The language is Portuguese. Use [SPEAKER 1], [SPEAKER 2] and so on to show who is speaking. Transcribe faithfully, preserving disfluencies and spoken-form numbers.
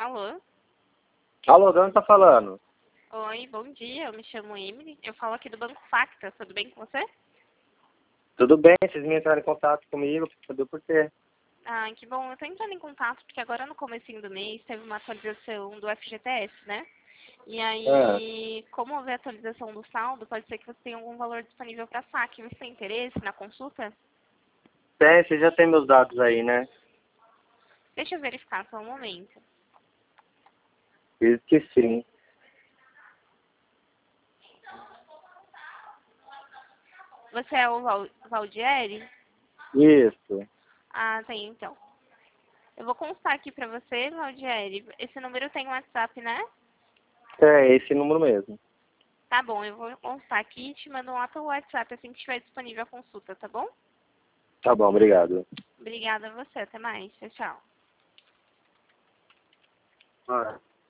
[SPEAKER 1] Alô?
[SPEAKER 2] Alô, de onde tá falando?
[SPEAKER 1] Oi, bom dia, eu me chamo Emily, eu falo aqui do Banco Facta, tudo bem com você?
[SPEAKER 2] Tudo bem, vocês me entraram em contato comigo, pra saber por quê.
[SPEAKER 1] Ah, que bom, eu tô entrando em contato porque agora no comecinho do mês teve uma atualização do F G T S, né? E
[SPEAKER 2] Ah,
[SPEAKER 1] aí, como houver atualização do saldo, pode ser que você tenha algum valor disponível para saque. Você tem interesse na consulta?
[SPEAKER 2] tem, você já tem meus dados aí, né?
[SPEAKER 1] Deixa eu verificar só um momento.
[SPEAKER 2] Diz que sim.
[SPEAKER 1] Você é o Val Valdieri?
[SPEAKER 2] Isso.
[SPEAKER 1] Ah, tem então. Eu vou constar aqui pra você, Valdieri. Esse número tem WhatsApp, né?
[SPEAKER 2] É esse número mesmo.
[SPEAKER 1] Tá bom, eu vou constar aqui e te mando lá pelo WhatsApp assim que estiver disponível a consulta, tá bom?
[SPEAKER 2] Tá bom, obrigado.
[SPEAKER 1] Obrigada a você, até mais. Tchau, tchau.
[SPEAKER 2] Ah.